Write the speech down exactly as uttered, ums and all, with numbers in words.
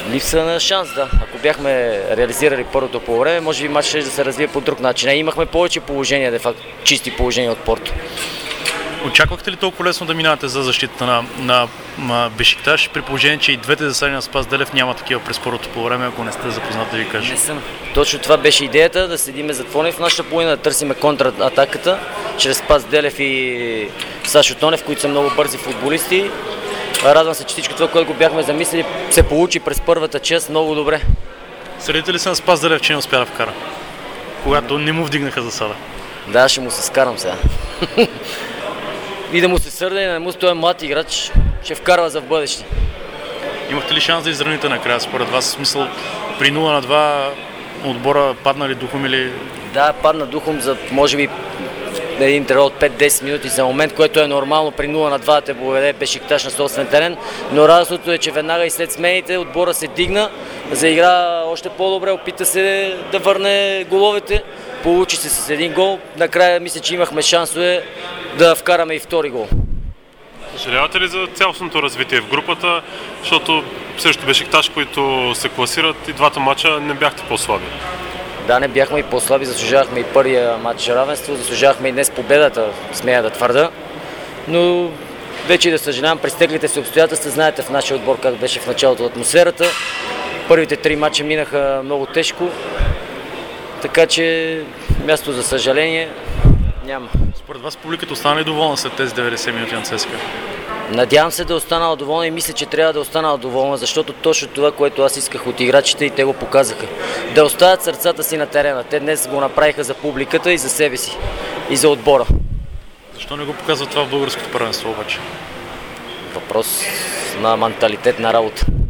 Липса на шанс, да. Ако бяхме реализирали първото по време, може би матчът ще да се развие по друг начин. Имахме повече положения, де факт, чисти положения от Порто. Очаквахте ли толкова лесно да минавате за защита на, на, на Бешикташ, при положение, че и двете заседания на Спас Делев няма такива през първото по време, ако не сте запознат да ви кажа? Не съм. Точно това беше идеята, да седиме затворени в нашата половина, да търсиме контратаката чрез Спас Делев и Сашо Тонев, които са много бързи футболисти. Радвам се, че всичко това, което го бяхме замислили, се получи през първата част много добре. Сърдите ли се на Спас Делев, че не успя да вкара? Когато не му вдигнаха засада? Да, ще му се скарам сега. И да му се сърда и да не му стоя млад играч, ще вкарва за в бъдеще. Имахте ли шанс да изравните накрая, според вас? В смисъл, при нула на два отбора падна ли духом или... Да, падна духом за, може би, един интервал от пет-десет минути за момент, което е нормално при нула на два да те поведе Бешикташ на собствен терен. Но радостното е, че веднага и след смените отбора се дигна, заигра още по-добре, опита се да върне головете, получи се с един гол. Накрая мисля, че имахме шансове да вкараме и втори гол. Съжалявате ли за цялостното развитие в групата, защото срещу Бешикташ, които се класират, и двата мача не бяхте по-слаби? Да, не бяхме и по-слаби, заслужавахме и първия матч равенство, заслужавахме и днес победата, смея да твърда. Но вече да съжалявам, през теглите си обстоятелства, знаете в нашия отбор как беше в началото атмосферата. Първите три мача минаха много тежко, така че място за съжаление няма. Според вас публиката остана ли доволна след тези деветдесет минути на ЦСКА? Надявам се да е останала доволна и мисля, че трябва да е останала доволна, защото точно това, което аз исках от играчите и те го показаха. Да оставят сърцата си на терена. Те днес го направиха за публиката и за себе си. И за отбора. Защо не го показва това в българското първенство обаче? Въпрос на менталитет на работа.